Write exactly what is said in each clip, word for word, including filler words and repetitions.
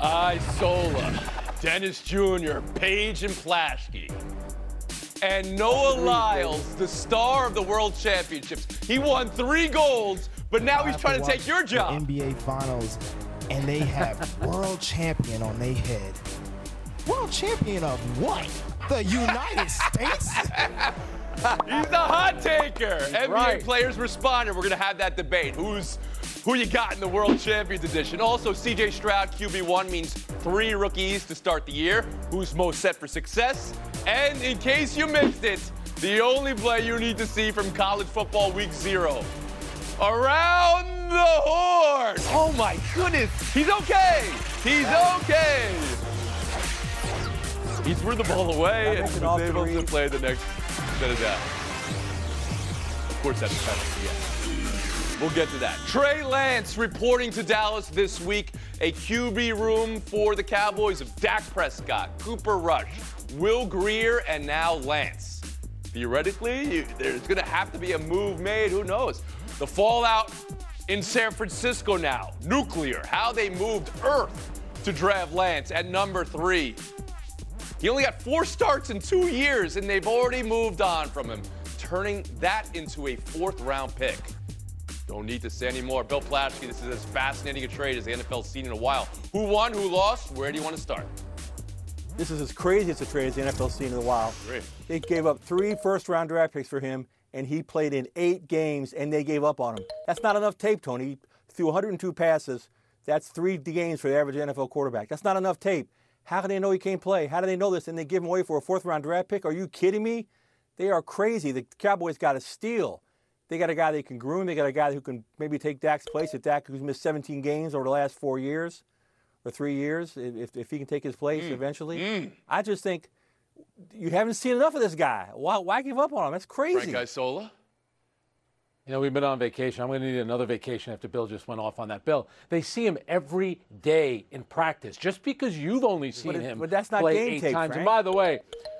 Isola, Dennis Junior, Paige and Plaschke. And Noah Lyles, the star of the World Championships. He won three golds, but now he's trying to take your job. N B A Finals, and they have world champion on their head. World champion of what? The United States? He's the hot taker. He's N B A right. players responded. We're going to have that debate. Who's who you got in the World Champions edition? Also, C J Stroud, Q B one means three rookies to start the year. Who's most set for success? And in case you missed it, the only play you need to see from college football week zero. Around the horn. Oh, my goodness. He's okay. He's okay. He threw the ball away and was able to play the next set of down. Of course, that's a penalty, yeah. We'll get to that. Trey Lance reporting to Dallas this week. A Q B room for the Cowboys of Dak Prescott, Cooper Rush, Will Grier, and now Lance. Theoretically, you, there's going to have to be a move made. Who knows? The fallout in San Francisco now. Nuclear. How they moved Earth to draft Lance at number three. He only got four starts in two years, and they've already moved on from him, turning that into a fourth-round pick. Don't need to say any more. Bill Plaschke, this is as fascinating a trade as the N F L's seen in a while. Who won? Who lost? Where do you want to start? This is as crazy as a trade as the N F L's seen in a while. Great. They gave up three first-round draft picks for him, and he played in eight games, and they gave up on him. That's not enough tape, Tony. He threw one hundred two passes. That's three games for the average N F L quarterback. That's not enough tape. How can they know he can't play? How do they know this? And they give him away for a fourth-round draft pick? Are you kidding me? They are crazy. The Cowboys got to steal. They got a guy they can groom. They got a guy who can maybe take Dak's place. If Dak, who's missed seventeen games over the last four years or three years, if, if he can take his place mm. eventually. Mm. I just think you haven't seen enough of this guy. Why, why give up on him? That's crazy. Frank Isola? You know, we've been on vacation. I'm going to need another vacation after Bill just went off on that. Bill, they see him every day in practice. Just because you've only seen but it, him but that's not play game eight tape, times. Frank. And by the way,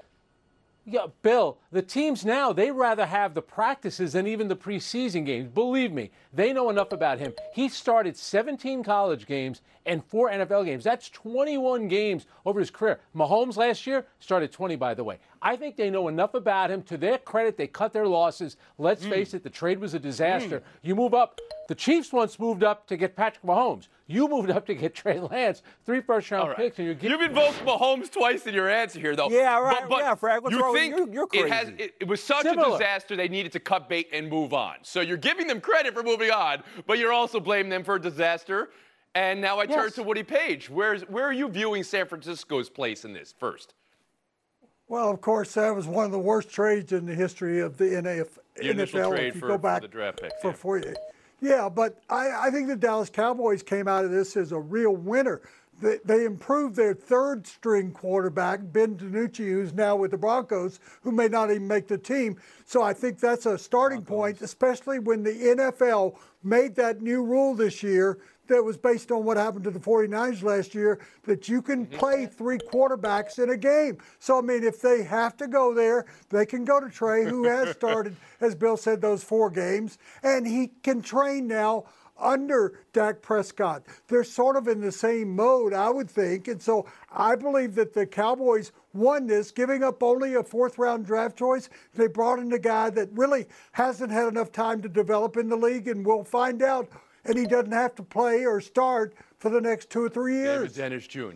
yeah, Bill, the teams now, they rather have the practices than even the preseason games. Believe me, they know enough about him. He started seventeen college games and four N F L games. That's twenty-one games over his career. Mahomes last year started twenty, by the way. I think they know enough about him. To their credit, they cut their losses. Let's mm. face it, the trade was a disaster. Mm. You move up. The Chiefs once moved up to get Patrick Mahomes. You moved up to get Trey Lance, three first-round right. picks, and you're getting. You've invoked Mahomes twice in your answer here, though. Yeah, right. But, but yeah, Frank. What's you wrong? think You're, you're crazy. It, has, it, it was such Similar. a disaster they needed to cut bait and move on. So you're giving them credit for moving on, but you're also blaming them for a disaster. And now I yes. turn to Woody Page. Where's, where are you viewing San Francisco's place in this first? Well, of course, that was one of the worst trades in the history of the N F L. The initial trade if you for, go back for the draft pick. For yeah. four years. Yeah, but I, I think the Dallas Cowboys came out of this as a real winner. They, they improved their third-string quarterback, Ben DiNucci, who's now with the Broncos, who may not even make the team. So I think that's a starting Broncos. point, especially when the N F L made that new rule this year that was based on what happened to the forty-niners last year, that you can play three quarterbacks in a game. So, I mean, if they have to go there, they can go to Trey, who has started, as Bill said, those four games, and he can train now under Dak Prescott. They're sort of in the same mode, I would think. And so I believe that the Cowboys won this, giving up only a fourth-round draft choice. They brought in a guy that really hasn't had enough time to develop in the league, and we'll find out. And he doesn't have to play or start for the next two or three years. David Dennis Junior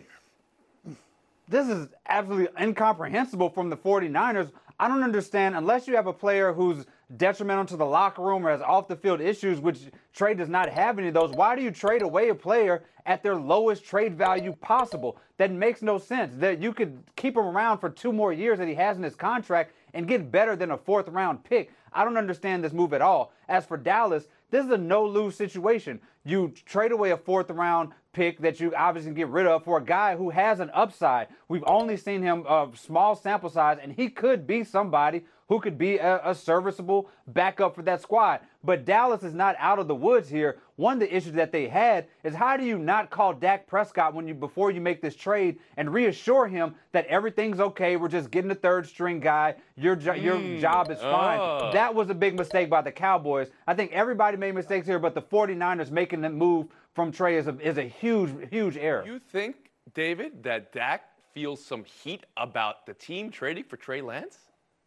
This is absolutely incomprehensible from the forty-niners. I don't understand, unless you have a player who's detrimental to the locker room or has off-the-field issues, which Trey does not have any of those, why do you trade away a player at their lowest trade value possible? That makes no sense. That you could keep him around for two more years that he has in his contract and get better than a fourth-round pick. I don't understand this move at all. As for Dallas, this is a no-lose situation. You trade away a fourth-round pick that you obviously get rid of for a guy who has an upside. We've only seen him a small sample size, and he could be somebody who could be a, a serviceable backup for that squad. But Dallas is not out of the woods here. One of the issues that they had is how do you not call Dak Prescott when you before you make this trade and reassure him that everything's okay, we're just getting a third-string guy, your, jo- mm. your job is fine. Oh. That was a big mistake by the Cowboys. I think everybody made mistakes here, but the forty-niners making the move from Trey is a, is a huge, huge error. You think David, that Dak feels some heat about the team trading for Trey Lance?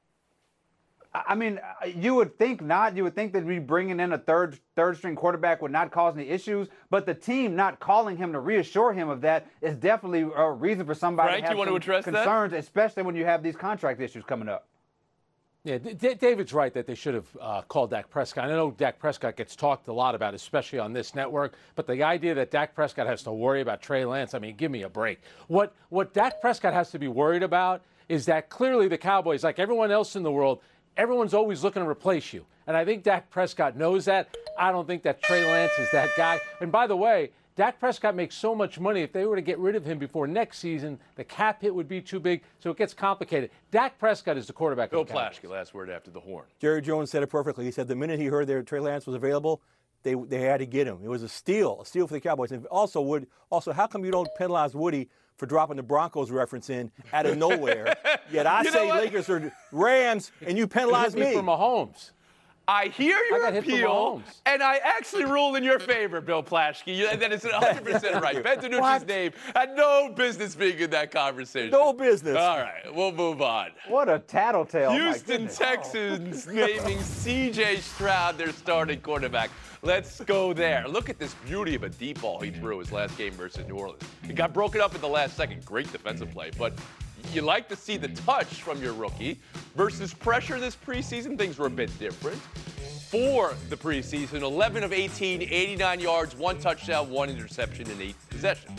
I mean, you would think not. You would think that we bringing in a third third string quarterback would not cause any issues. But the team not calling him to reassure him of that is definitely a reason for somebody Frank, to have you want some to address concerns, that? especially when you have these contract issues coming up. Yeah, D- David's right that they should have uh, called Dak Prescott. I know Dak Prescott gets talked a lot about, especially on this network, but the idea that Dak Prescott has to worry about Trey Lance, I mean, give me a break. What what Dak Prescott has to be worried about is that clearly the Cowboys, like everyone else in the world, everyone's always looking to replace you. And I think Dak Prescott knows that. I don't think that Trey Lance is that guy. And by the way, Dak Prescott makes so much money. If they were to get rid of him before next season, the cap hit would be too big, so it gets complicated. Dak Prescott is the quarterback. Bill of the Cowboys. Plaschke, last word after the horn. Jerry Jones said it perfectly. He said the minute he heard that Trey Lance was available, they they had to get him. It was a steal, a steal for the Cowboys. And also, Wood, also, how come you don't penalize Woody for dropping the Broncos reference in out of nowhere? Yet I You know say what? Lakers are Rams, and you penalize Hit me me. for Mahomes. I hear your got hit for appeal, Mahomes. and I actually ruled in your favor, Bill Plaschke. You- That is one hundred percent right. Ben DiNucci's What? name had no business being in that conversation. No business. All right, we'll move on. What a tattletale. Oh, my Houston goodness. Texans naming C J Stroud their starting quarterback. Let's go there. Look at this beauty of a deep ball he threw his last game versus New Orleans. It got broken up in the last second. Great defensive play, but you like to see the touch from your rookie. Versus pressure this preseason, things were a bit different. For the preseason, eleven of eighteen, eighty-nine yards, one touchdown, one interception in eight possessions.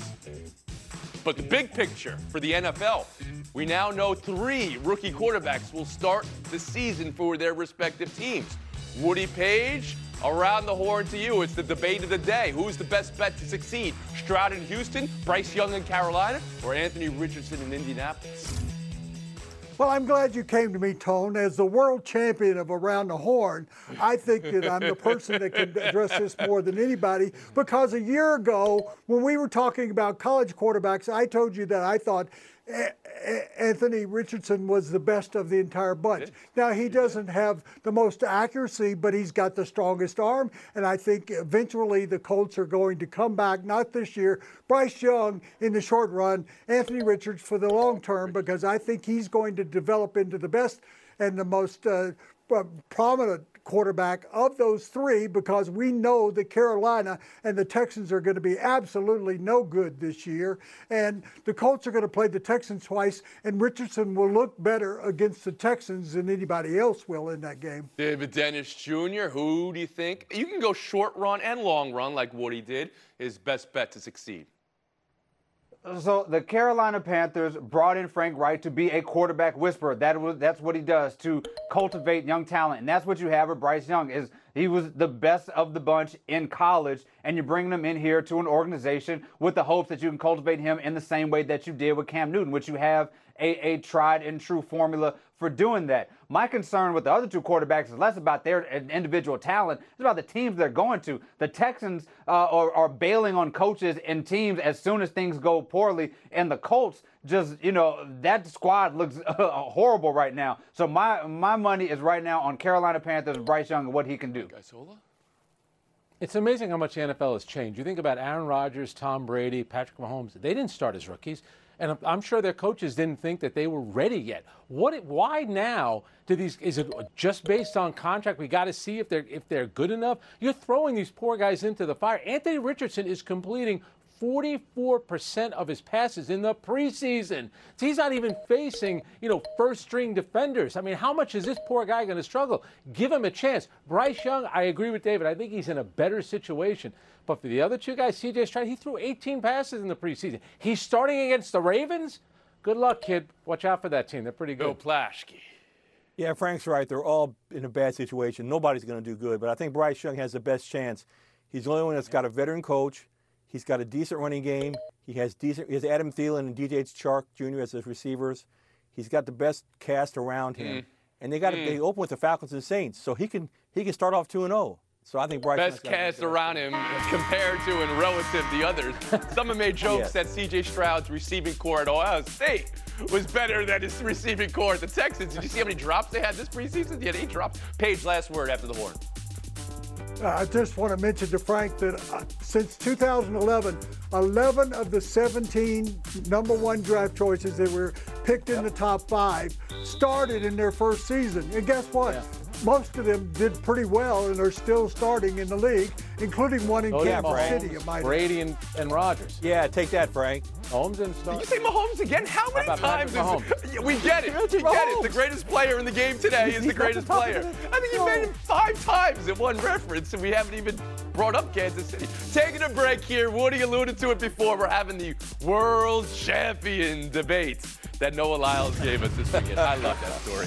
But the big picture for the N F L, we now know three rookie quarterbacks will start the season for their respective teams. Woody Page, around the horn to you. It's the debate of the day. Who's the best bet to succeed? Stroud in Houston, Bryce Young in Carolina, or Anthony Richardson in Indianapolis? Well, I'm glad you came to me, Tone. As the world champion of Around the Horn, I think that I'm the person that can address this more than anybody, because a year ago, when we were talking about college quarterbacks, I told you that I thought A- A- Anthony Richardson was the best of the entire bunch. Now, he doesn't have the most accuracy, but he's got the strongest arm, and I think eventually the Colts are going to come back, not this year. Bryce Young in the short run, Anthony Richards for the long term, because I think he's going to develop into the best and the most uh, prominent quarterback of those three, because we know that Carolina and the Texans are going to be absolutely no good this year. And the Colts are going to play the Texans twice, and Richardson will look better against the Texans than anybody else will in that game. David Dennis Junior, who do you think, you can go short run and long run like Woody did, is best bet to succeed? So the Carolina Panthers brought in Frank Reich to be a quarterback whisperer. That was that's what he does, to cultivate young talent, and that's what you have with Bryce Young. Is he was the best of the bunch in college, and you're bringing him in here to an organization with the hopes that you can cultivate him in the same way that you did with Cam Newton, which you have a, a tried and true formula for doing that. My concern with the other two quarterbacks is less about their individual talent. It's about the teams they're going to. The Texans uh, are, are bailing on coaches and teams as soon as things go poorly, and the Colts just, you know, that squad looks uh, horrible right now. So my my money is right now on Carolina Panthers, Bryce Young, and what he can do. Isola? It's amazing how much the N F L has changed. You think about Aaron Rodgers, Tom Brady, Patrick Mahomes. They didn't start as rookies. And I'm sure their coaches didn't think that they were ready yet. What? Why now do these? Is it just based on contract? We got to see if they're if they're good enough. You're throwing these poor guys into the fire. Anthony Richardson is completing forty-four percent of his passes in the preseason. So he's not even facing, you know, first-string defenders. I mean, how much is this poor guy going to struggle? Give him a chance. Bryce Young, I agree with David. I think he's in a better situation. But for the other two guys, C J Stroud, he threw eighteen passes in the preseason. He's starting against the Ravens? Good luck, kid. Watch out for that team. They're pretty Bill good. Plaschke. Yeah, Frank's right. They're all in a bad situation. Nobody's going to do good. But I think Bryce Young has the best chance. He's the only one that's got a veteran coach. He's got a decent running game. He has decent. He has Adam Thielen and D J Chark Junior as his receivers. He's got the best cast around him. Mm. And they got mm. they open with the Falcons and Saints, so he can he can start off two and zero. So I think Bryce best cast around him compared to and relative to the others. Someone made jokes yes. that C J Stroud's receiving core at Ohio State was better than his receiving core at the Texans. Did you see how many drops they had this preseason? They had eight drops. Page, last word after the horn. I just want to mention to Frank that uh, since two thousand eleven, eleven of the seventeen number one draft choices that were picked in the top five started in their first season. And guess what? Yeah. Most of them did pretty well and are still starting in the league, including one in oh, Kansas yeah, City. Brady and, and Rodgers. Yeah, take that, Frank. Mahomes and stuff. Did you say Mahomes again? How many How times? Is Mahomes? We get it. We get it. The greatest player in the game today is the greatest player. I think you made him five times in one reference, and we haven't even brought up Kansas City. Taking a break here. Woody alluded to it before. We're having the world champion debates that Noah Lyles gave us this weekend. I love that story.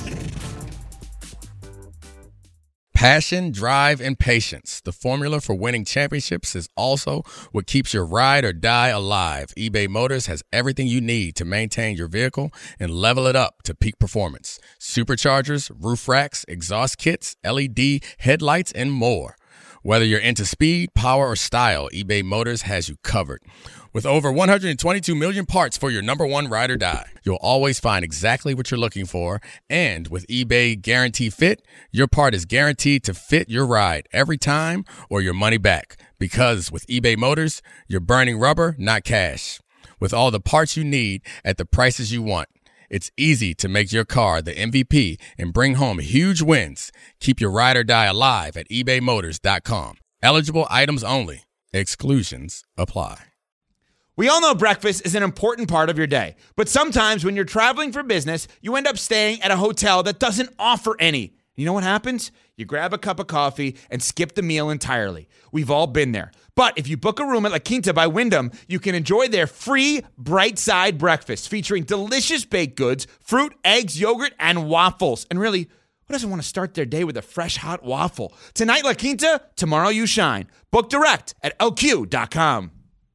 Passion, drive, and patience. The formula for winning championships is also what keeps your ride or die alive. eBay Motors has everything you need to maintain your vehicle and level it up to peak performance. Superchargers, roof racks, exhaust kits, L E D headlights, and more. Whether you're into speed, power, or style, eBay Motors has you covered. With over one hundred twenty-two million parts for your number one ride or die, you'll always find exactly what you're looking for. And with eBay Guarantee Fit, your part is guaranteed to fit your ride every time or your money back. Because with eBay Motors, you're burning rubber, not cash. With all the parts you need at the prices you want, it's easy to make your car the M V P and bring home huge wins. Keep your ride or die alive at ebay motors dot com. Eligible items only. Exclusions apply. We all know breakfast is an important part of your day, but sometimes when you're traveling for business, you end up staying at a hotel that doesn't offer any. You know what happens? You grab a cup of coffee and skip the meal entirely. We've all been there. But if you book a room at La Quinta by Wyndham, you can enjoy their free Bright Side breakfast featuring delicious baked goods, fruit, eggs, yogurt, and waffles. And really, who doesn't want to start their day with a fresh, hot waffle? Tonight, La Quinta, tomorrow you shine. Book direct at L Q dot com.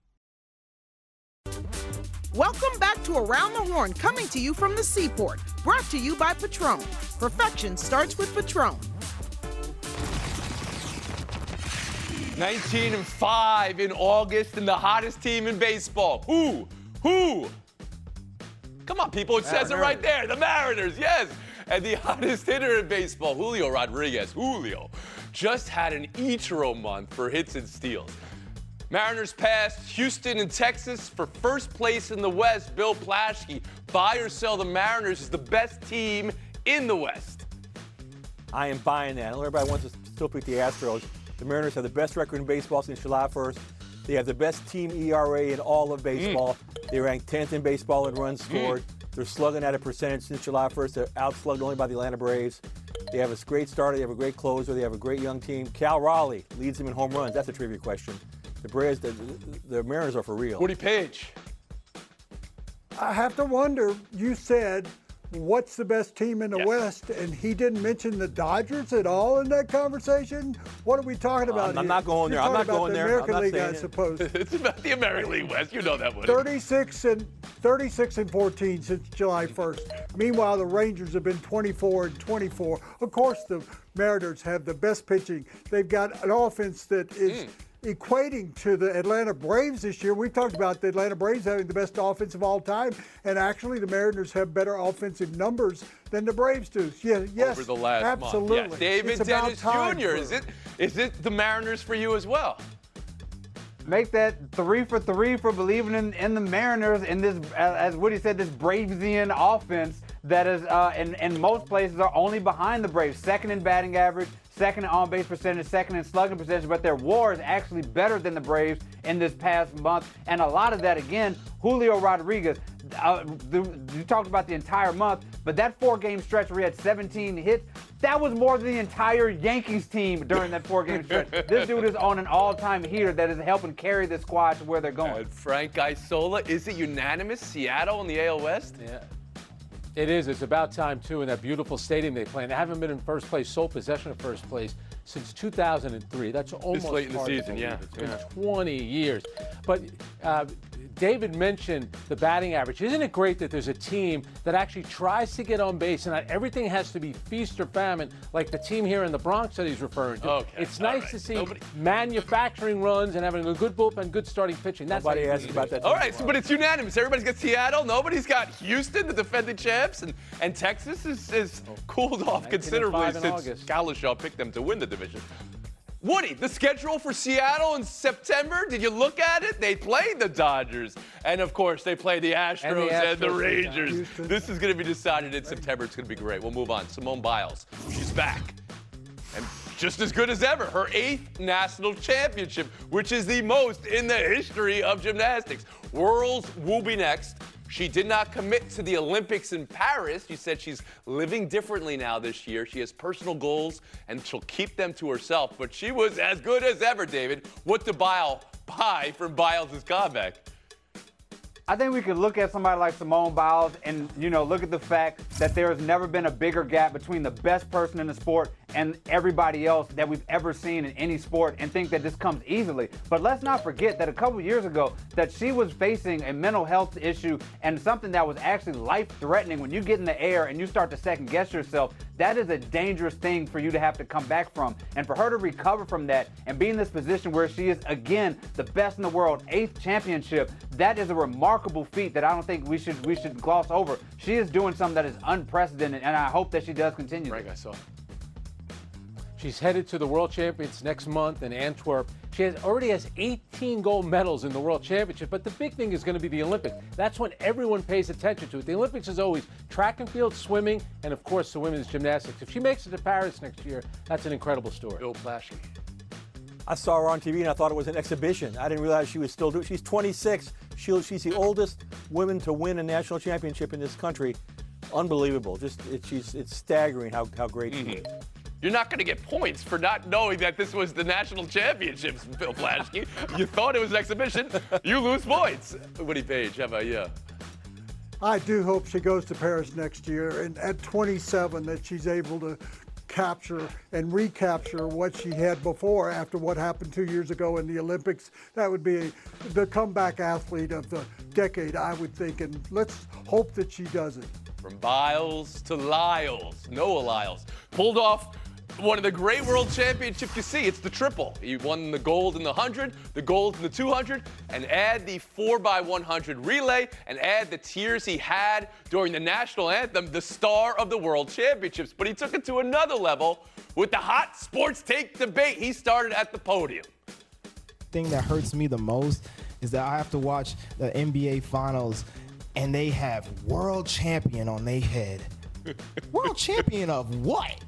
Welcome back to Around the Horn, coming to you from the Seaport. Brought to you by Patron. Perfection starts with Patron. nineteen and five in August, and the hottest team in baseball. Who? Who? Come on, people. It Mariners. Says it right there. The Mariners, yes. And the hottest hitter in baseball, Julio Rodriguez. Julio just had an Ichiro month for hits and steals. Mariners passed Houston and Texas for first place in the West. Bill Plaschke, buy or sell the Mariners is the best team in the West. I am buying that. I know everybody wants to still pick the Astros. The Mariners have the best record in baseball since July first. They have the best team E R A in all of baseball. Mm. They ranked tenth in baseball in runs scored. Mm. They're slugging at a percentage since July first. They're outslugged only by the Atlanta Braves. They have a great starter. They have a great closer. They have a great young team. Cal Raleigh leads them in home runs. That's a trivia question. The Braves, the, the Mariners are for real. Woody Page. I have to wonder, you said, what's the best team in the yes. West? And he didn't mention the Dodgers at all in that conversation? What are we talking about? Uh, I'm here? not going there. You're I'm not going the there. American I'm not League, saying I it. suppose. It's about the American League West. You know that, Woody. thirty-six and thirty-six and fourteen since July first. Meanwhile, the Rangers have been twenty-four and twenty-four. Of course, the Mariners have the best pitching. They've got an offense that is. Mm. equating to the Atlanta Braves this year. We've talked about the Atlanta Braves having the best offense of all time, and actually the Mariners have better offensive numbers than the Braves do. Yeah, yes, over the last absolutely. month. Yes. David it's Dennis Junior For, is it is it the Mariners for you as well? Make that three for three for believing in, in the Mariners in this, as Woody said, this Bravesian offense that is uh, in, in most places are only behind the Braves, second in batting average, second in on-base percentage, second in slugging percentage, but their WAR is actually better than the Braves in this past month. And a lot of that, again, Julio Rodriguez. Uh, the, you talked about the entire month, but that four-game stretch where he had seventeen hits, that was more than the entire Yankees team during that four-game stretch. This dude is on an all-time heater that is helping carry the squad to where they're going. And Frank Isola, is it unanimous? Seattle in the A L West? Yeah. It is. It's about time, too, in that beautiful stadium they play. And they haven't been in first place, sole possession of first place, since two thousand three. That's almost this late in the hard season, to yeah. It's been yeah. twenty years. But uh, David mentioned the batting average. Isn't it great that there's a team that actually tries to get on base and not everything has to be feast or famine like the team here in the Bronx that he's referring to? Okay. It's nice right. to see Nobody... manufacturing runs and having a good bullpen, good starting pitching. That's Nobody asked about that. All right, so, but it's unanimous. Everybody's got Seattle. Nobody's got Houston, the defending champs, and, and Texas is, is cooled off considerably since Kalashaw picked them to win the division. Woody, the schedule for Seattle in September, did you look at it? They play the Dodgers. And, of course, they play the Astros and the, and the Rangers. This is going to be decided in September. It's going to be great. We'll move on. Simone Biles, she's back. And just as good as ever. Her eighth national championship, which is the most in the history of gymnastics. Worlds will be next. She did not commit to the Olympics in Paris. She said she's living differently now this year. She has personal goals, and she'll keep them to herself. But she was as good as ever, David. What did Biles buy from Biles' comeback? I think we could look at somebody like Simone Biles and, you know, look at the fact that there has never been a bigger gap between the best person in the sport and everybody else that we've ever seen in any sport, and think that this comes easily. But let's not forget that a couple years ago that she was facing a mental health issue and something that was actually life-threatening. When you get in the air and you start to second-guess yourself, that is a dangerous thing for you to have to come back from. And for her to recover from that and be in this position where she is, again, the best in the world, eighth championship, that is a remarkable feat that I don't think we should we should gloss over. She is doing something that is unprecedented, and I hope that she does continue. Frank, I saw. She's headed to the World Champions next month in Antwerp. She has, already has eighteen gold medals in the World Championship, but the big thing is going to be the Olympics. That's when everyone pays attention to it. The Olympics is always track and field, swimming, and of course the women's gymnastics. If she makes it to Paris next year, that's an incredible story. Bill Plaschke. I saw her on T V and I thought it was an exhibition. I didn't realize she was still doing. She's twenty-six. She, she's the oldest woman to win a national championship in this country. Unbelievable. Just it, she's it's staggering how how great mm-hmm. she is. You're not going to get points for not knowing that this was the national championships, Bill Plaschke. You thought it was an exhibition. You lose points. Woody Page, how about you? I do hope she goes to Paris next year, and at twenty-seven that she's able to capture and recapture what she had before after what happened two years ago in the Olympics. That would be a, the comeback athlete of the decade, I would think, and let's hope that she does it. From Biles to Lyles, Noah Lyles, pulled off one of the great world championships you see. It's the triple. He won the gold in the one hundred, the gold in the two hundred, and add the four by one hundred relay, and add the tears he had during the national anthem, the star of the world championships. But he took it to another level with the hot sports take debate. He started at the podium. Thing that hurts me the most is that I have to watch the N B A Finals and they have world champion on their head. World champion of what?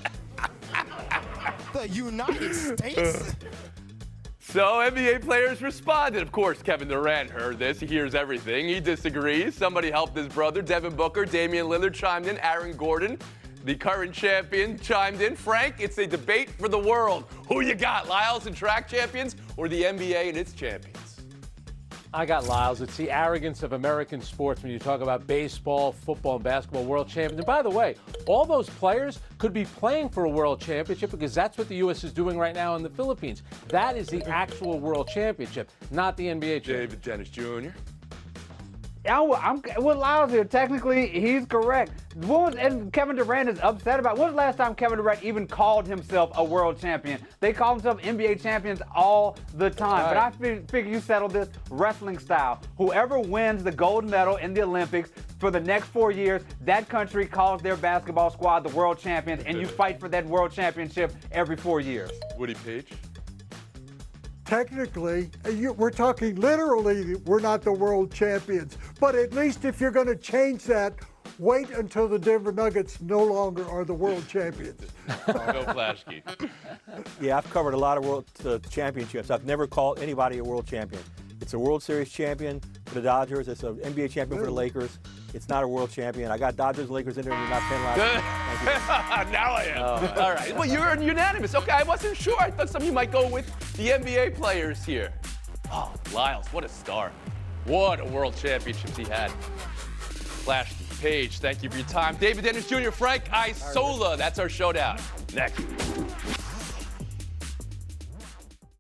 The United States? So N B A players responded. Of course, Kevin Durant heard this. He hears everything. He disagrees. Somebody helped his brother. Devin Booker, Damian Lillard chimed in. Aaron Gordon, the current champion, chimed in. Frank, it's a debate for the world. Who you got, Lyles and track champions or the N B A and its champions? I got Lyles. It's the arrogance of American sports when you talk about baseball, football, and basketball world champions. And by the way, all those players could be playing for a world championship because that's what the U S is doing right now in the Philippines. That is the actual world championship, not the N B A championship. David Dennis Junior Yeah, I'm with Lyles here. Technically, he's correct. What was, and Kevin Durant is upset about. When was the last time Kevin Durant even called himself a world champion? They call themselves N B A champions all the time. Right. But I fig- figure you settle this wrestling style. Whoever wins the gold medal in the Olympics for the next four years, that country calls their basketball squad the world champions, and you fight for that world championship every four years. Woody Page. Technically, you, we're talking literally, we're not the world champions. But at least if you're going to change that, wait until the Denver Nuggets no longer are the world champions. Bill Plaschke. Yeah, I've covered a lot of world uh, championships. I've never called anybody a world champion. It's a World Series champion for the Dodgers. It's an N B A champion for the Lakers. It's not a world champion. I got Dodgers and Lakers in there, and you're not paying last week. Now I am. Oh. All right. Well, you're unanimous. Okay, I wasn't sure. I thought some of you might go with the N B A players here. Oh, Lyles, what a star. What a world championships he had. Plaschke, Page, thank you for your time. David Dennis Junior, Frank Isola. That's our showdown. Next.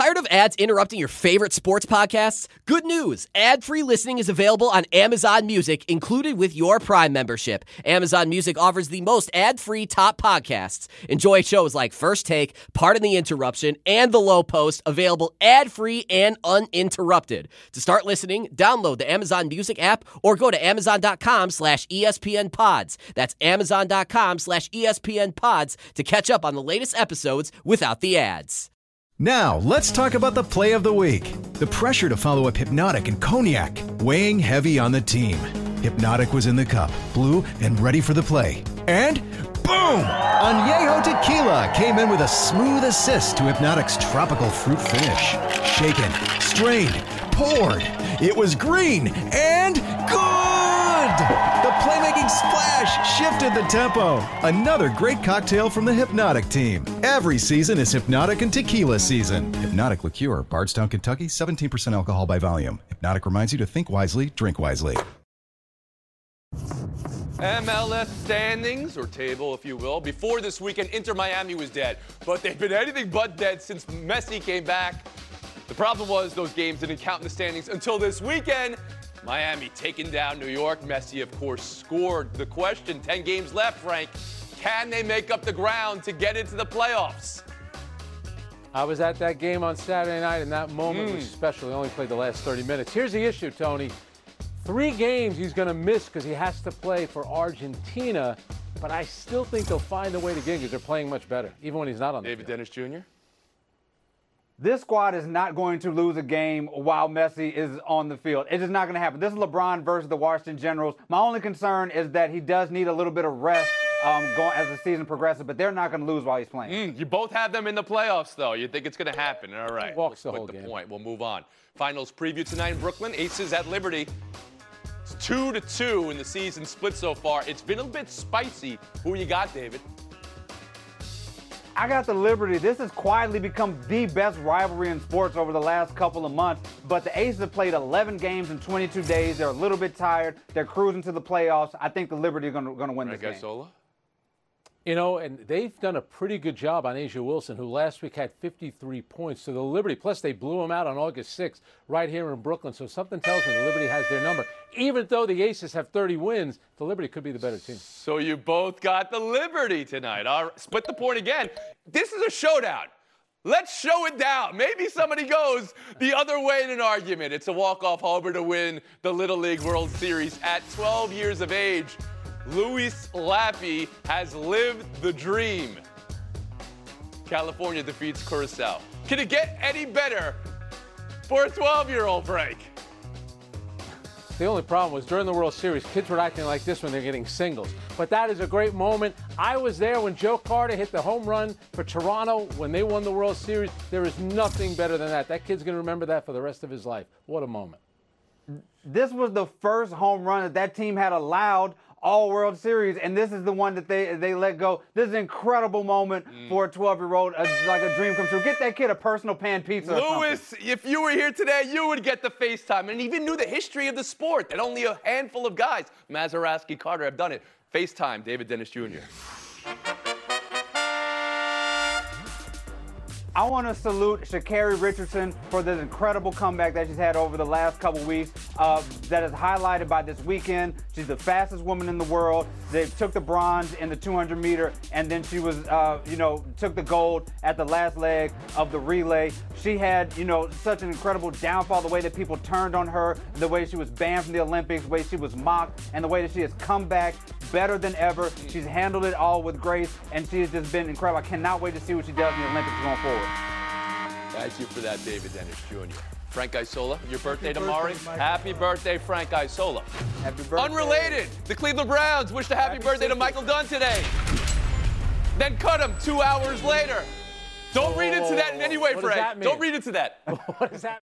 Tired of ads interrupting your favorite sports podcasts? Good news! Ad-free listening is available on Amazon Music, included with your Prime membership. Amazon Music offers the most ad-free top podcasts. Enjoy shows like First Take, Pardon the Interruption, and The Low Post, available ad-free and uninterrupted. To start listening, download the Amazon Music app or go to amazon.com slash ESPN pods. That's amazon.com slash ESPN pods to catch up on the latest episodes without the ads. Now, let's talk about the play of the week. The pressure to follow up Hypnotic and Cognac, weighing heavy on the team. Hypnotic was in the cup, blue, and ready for the play. And boom! Añejo Tequila came in with a smooth assist to Hypnotic's tropical fruit finish. Shaken, strained, poured. It was green and good! The playmaking splash shifted the tempo. Another great cocktail from the Hypnotic team. Every season is Hypnotic and Tequila season. Hypnotic Liqueur, Bardstown, Kentucky, seventeen percent alcohol by volume. Hypnotic reminds you to think wisely, drink wisely. M L S standings, or table if you will. Before this weekend, Inter Miami was dead, but they've been anything but dead since Messi came back. The problem was those games didn't count in the standings until this weekend. Miami taking down New York. Messi, of course, scored. The question, ten games left, Frank. Can they make up the ground to get into the playoffs? I was at that game on Saturday night, and that moment Mm. was special. He only played the last thirty minutes. Here's the issue, Tony. Three games he's going to miss because he has to play for Argentina, but I still think they'll find a way to get him because they're playing much better, even when he's not on the David field. Dennis Junior? This squad is not going to lose a game while Messi is on the field. It's just not going to happen. This is LeBron versus the Washington Generals. My only concern is that he does need a little bit of rest um, going as the season progresses, but they're not going to lose while he's playing. Mm, you both have them in the playoffs, though. You think it's going to happen. All right. He walks we'll the whole split game. the point. We'll move on. Finals preview tonight in Brooklyn. Aces at Liberty. It's two to two in the season split so far. It's been a bit spicy. Who you got, David? I got the Liberty. This has quietly become the best rivalry in sports over the last couple of months. But the Aces have played eleven games in twenty-two days. They're a little bit tired. They're cruising to the playoffs. I think the Liberty are going to, going to win this game. Isola? You know, and they've done a pretty good job on Asia Wilson, who last week had fifty-three points to the Liberty. Plus, they blew him out on August sixth right here in Brooklyn. So something tells me the Liberty has their number. Even though the Aces have thirty wins, the Liberty could be the better team. So you both got the Liberty tonight. All right, split the point again. This is a showdown. Let's show it down. Maybe somebody goes the other way in an argument. It's a walk-off homer to win the Little League World Series at twelve years of age. Luis Lappy has lived the dream. California defeats Curacao. Can it get any better for a twelve-year-old, Frank? The only problem was during the World Series, kids were acting like this when they're getting singles. But that is a great moment. I was there when Joe Carter hit the home run for Toronto when they won the World Series. There is nothing better than that. That kid's going to remember that for the rest of his life. What a moment. This was the first home run that that team had allowed all World Series, and this is the one that they they let go. This is an incredible moment mm. for a twelve-year-old. It's like a dream come true. Get that kid a personal pan pizza. Lewis, if you were here today, you would get the FaceTime and even knew the history of the sport. And only a handful of guys, Mazeroski, Carter, have done it. FaceTime, David Dennis Junior I want to salute Sha'Carri Richardson for this incredible comeback that she's had over the last couple weeks uh, that is highlighted by this weekend. She's the fastest woman in the world. They took the bronze in the two hundred meter, and then she was, uh, you know, took the gold at the last leg of the relay. She had, you know, such an incredible downfall, the way that people turned on her, the way she was banned from the Olympics, the way she was mocked, and the way that she has come back better than ever. She's handled it all with grace, and she has just been incredible. I cannot wait to see what she does in the Olympics going forward. Thank you for that, David Dennis Junior Frank Isola, your birthday Happy tomorrow. birthday, Happy birthday, Frank Isola. Happy birthday. Unrelated, the Cleveland Browns wish a happy, Happy birthday to Michael Dunn today. Then cut him two hours later. Don't Whoa, read whoa, into whoa, that in whoa. any way, What does Frank. that mean? Don't read into that. What does that